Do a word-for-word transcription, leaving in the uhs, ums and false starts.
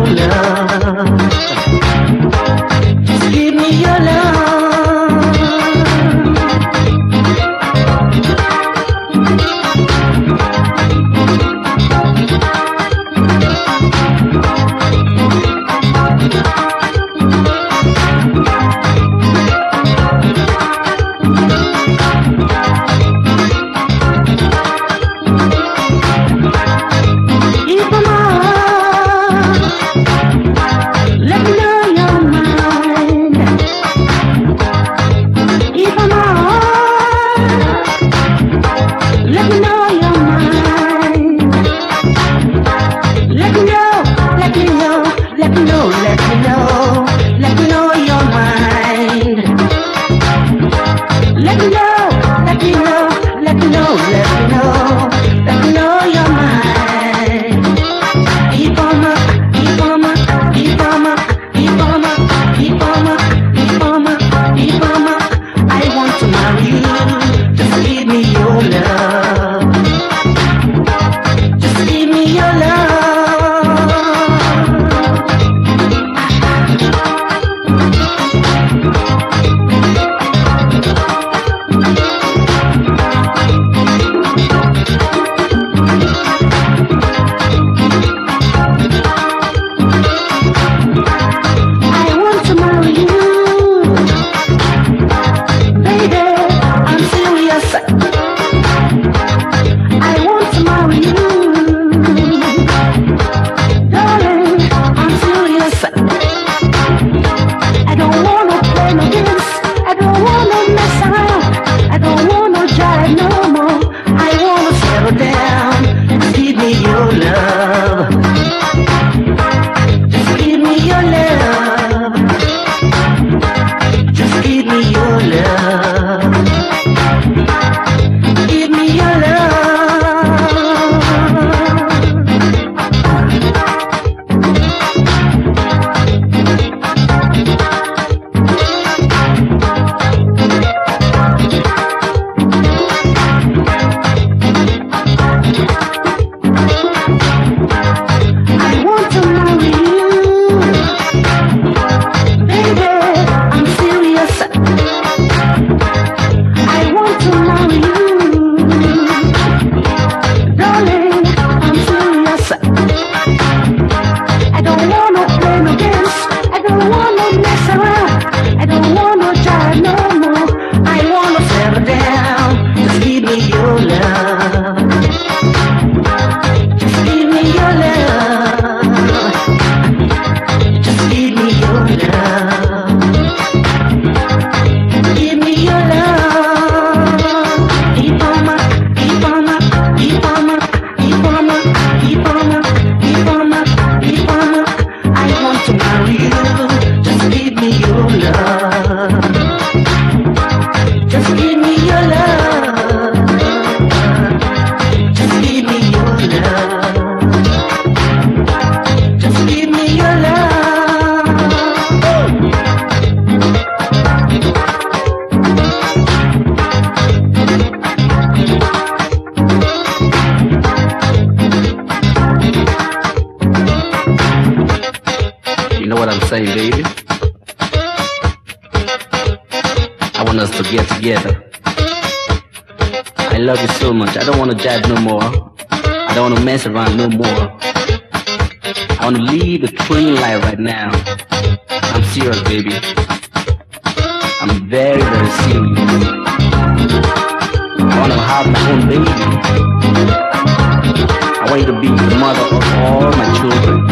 love. Just give me your love. Saying, baby, I want us to get together. I love you so much. I don't want to jive no more. I don't want to mess around no more. I want to leave the clean life right now. I'm serious, baby. I'm very, very serious. I want to have my own baby. I want you to be the mother of all my children.